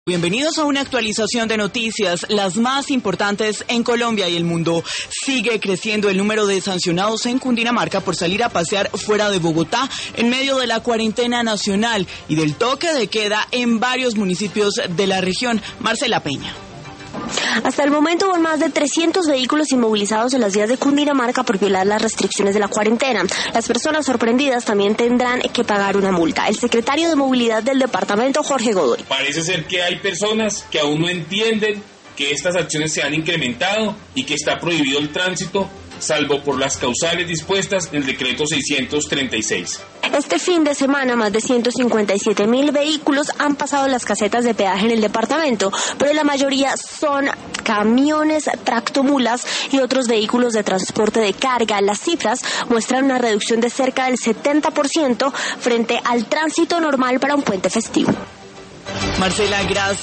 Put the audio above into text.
Bienvenidos a una actualización de noticias, las más importantes en Colombia y el mundo. Sigue creciendo el número de sancionados en Cundinamarca por salir a pasear fuera de Bogotá en medio de la cuarentena nacional y del toque de queda en varios municipios de la región. Marcela Peña. Hasta el momento hubo más de 300 vehículos inmovilizados en las vías de Cundinamarca por violar las restricciones de la cuarentena. Las personas sorprendidas también tendrán que pagar una multa. El secretario de Movilidad del departamento, Jorge Godoy. Parece ser que hay personas que aún no entienden que estas acciones se han incrementado y que está prohibido el tránsito, salvo por las causales dispuestas en el decreto 636. Este fin de semana, más de 157.000 vehículos han pasado las casetas de peaje en el departamento, pero la mayoría son camiones, tractomulas y otros vehículos de transporte de carga. Las cifras muestran una reducción de cerca del 70% frente al tránsito normal para un puente festivo. Marcela, gracias.